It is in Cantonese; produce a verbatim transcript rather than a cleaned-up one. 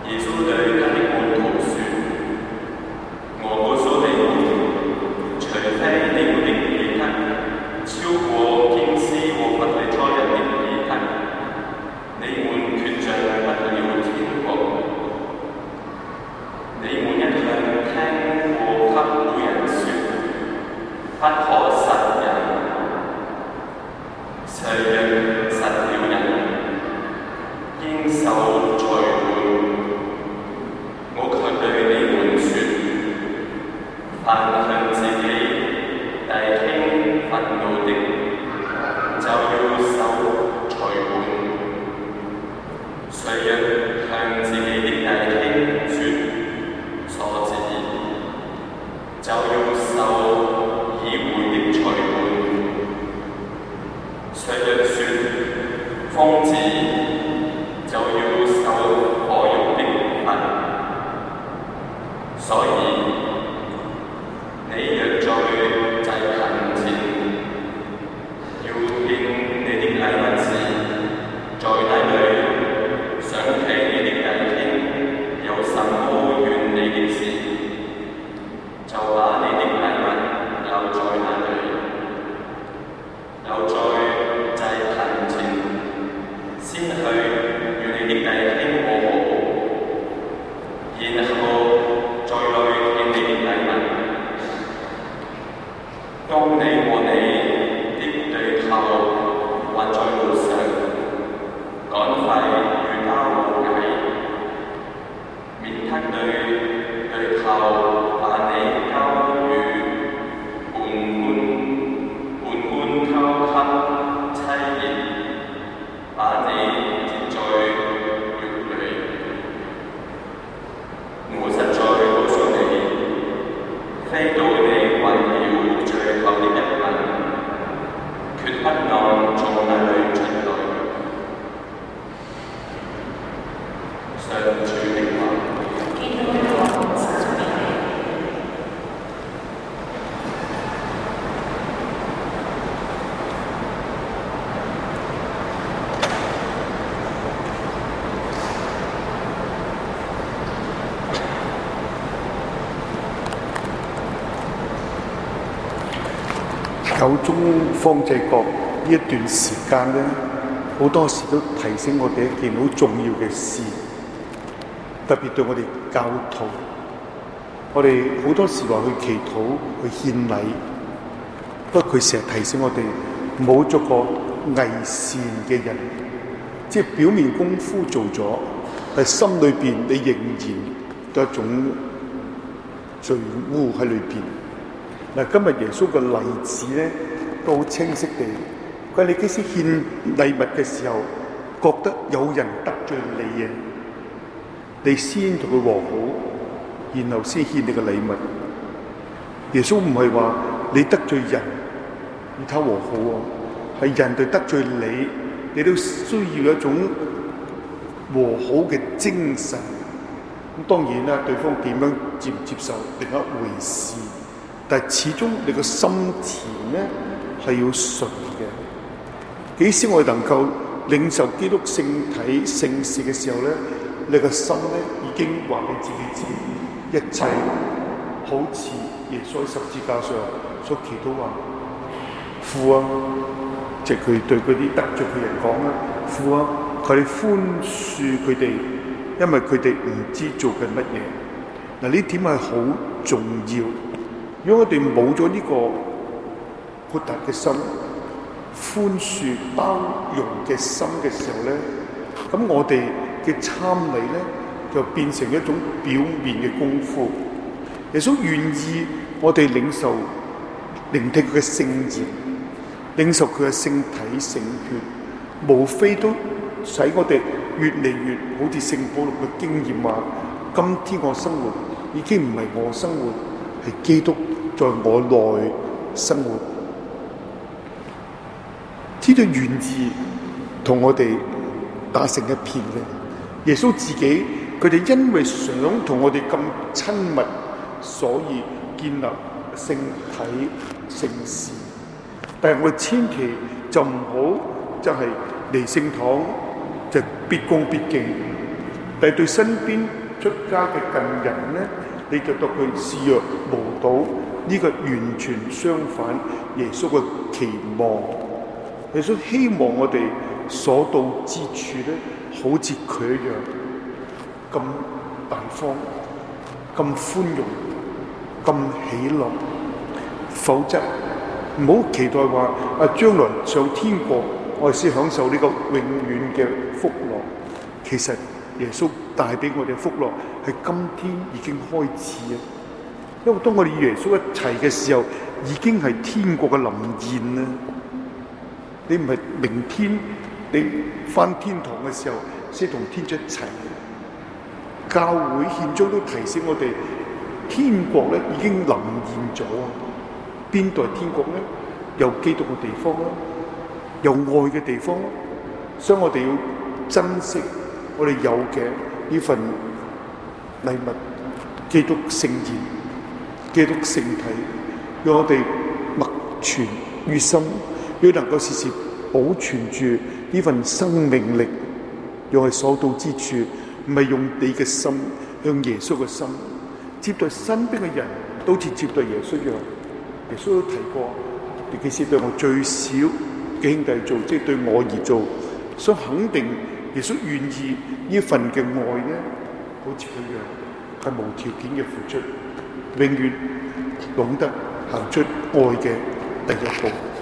耶穌對他的門徒說：我告訴你們，除非你們的彼得超過經師和法利賽人的彼得，你們決進不了天國。你們一向聽過給人說，不可殺人，誰若殺了人，應受裁判。我卻對你們說，凡向自己弟兄憤怒的，就要受裁判；誰若向自己的弟兄說傻子，就要受議會的裁判；誰若說瘋子，就要受火獄的罰。所以，你若在祭壇前要獻你的禮物時，在那裏想起你的弟兄有什麼怨你的事，就把你的禮物留在那裏，留在祭壇前，先去與你的弟兄和好，然後再來獻你的禮物。當你和你的對頭還在路上，趕快與他和解，免得對對頭把你交與判官，判官交給妻兒，把你接在獄裏。我實在告訴你，非到你還了最後的一吻，決不能從那裏出來。上主的話。 九宗方濟各呢一段時間咧，好多時都提醒我哋一件好重要嘅事，特別對我哋教徒，我哋好多時話去祈禱、去獻禮，不過佢成日提醒我哋唔好做個偽善嘅人，即係表面功夫做咗，但係心裏邊你仍然有一種罪污喺裏邊。嗱，今日耶穌嘅例子咧都好清晰地，佢話你幾時獻禮物嘅時候，覺得有人得罪你啊，你先同佢和好，然後先獻你嘅禮物。耶穌唔係話你得罪人與他和好喎，係人哋得罪你，你都需要一種和好嘅精神。咁當然啦，對方點樣接唔接受另一回事。但係始終你個心田咧係要純嘅。幾時我哋能夠領受基督聖體聖事嘅時候咧，你個心咧已經話俾自己知，一切好似耶穌喺十字架上所祈禱話：父啊，即係佢對嗰啲得罪嘅人講啦，父啊，佢哋寬恕佢哋，因為佢哋唔知做緊乜嘢。嗱，呢點係好重要。如果我哋冇咗呢個豁達嘅心、寬恕包容嘅心嘅時候咧，咁我哋嘅參禮咧就變成一種表面嘅功夫。耶穌願意我哋領受、聆聽佢嘅聖言，領受佢嘅聖體聖血，無非都使我哋越嚟越好似聖保祿嘅經驗話：今天我生活已經唔係我生活，係基督在我內生活。天主願意同我哋打成一片嘅。耶穌自己佢哋因為想同我哋咁親密，所以建立聖體聖事。但係我哋千祈就唔好就係嚟聖堂就必恭必敬， 但係對身邊出家嘅近人咧，你就對佢視若無睹。呢個完全相反耶穌嘅期望。耶穌希望我哋所到之處咧，好似佢一樣咁大方、咁寬容、咁喜樂。否則唔好期待話啊，將來上天國我哋先享受呢個永遠嘅福樂。其實耶穌帶俾我哋嘅福樂係今天已經開始啊！因為當我哋與耶穌一齊嘅時候，已經係天國嘅臨現啦。你唔係明天你返天堂嘅時候先同天主一齊。教會獻章都提醒我哋，天國咧已經臨現咗啊！邊度係天國咧？有基督嘅地方啦，有愛嘅地方啦。所以我哋要珍惜我哋有嘅呢份禮物，基督聖言。基督聖體，讓我哋默存於心，要能夠時時保存住呢份生命力，讓我哋所到之處，唔係用你嘅心向耶穌嘅心接待身邊嘅人，都似接待耶穌一樣。耶穌都提過，你幾時對我最小嘅兄弟做，即係對我而做，所以肯定耶穌願意呢份嘅愛咧，好似佢一樣，係無條件嘅付出。永遠懂得行出愛嘅第一步。